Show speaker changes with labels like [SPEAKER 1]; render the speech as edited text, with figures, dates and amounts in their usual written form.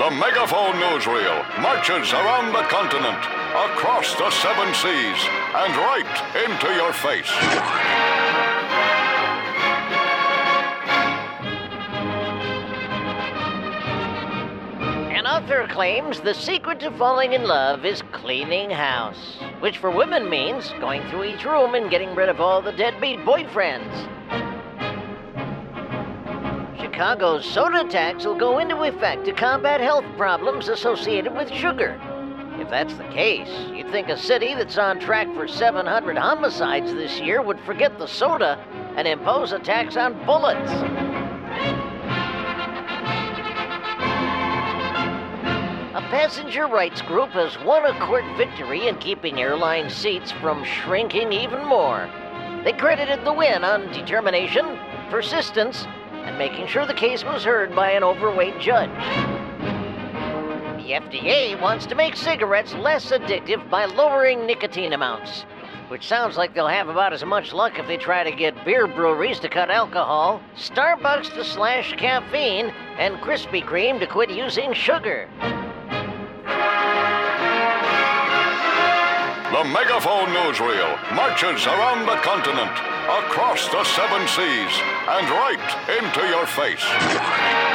[SPEAKER 1] The Megaphone Newsreel marches around the continent, across the 7 seas, and right into your face.
[SPEAKER 2] An author claims the secret to falling in love is cleaning house, which for women means going through each room and getting rid of all the deadbeat boyfriends. Chicago's soda tax will go into effect to combat health problems associated with sugar. If that's the case, you'd think a city that's on track for 700 homicides this year would forget the soda and impose a tax on bullets. A passenger rights group has won a court victory in keeping airline seats from shrinking even more. They credited the win on determination, persistence, and making sure the case was heard by an overweight judge. The FDA wants to make cigarettes less addictive by lowering nicotine amounts, which sounds like they'll have about as much luck if they try to get beer breweries to cut alcohol, Starbucks to slash caffeine, and Krispy Kreme to quit using sugar.
[SPEAKER 1] The Megaphone Newsreel marches around the continent, across the 7 seas, and right into your face.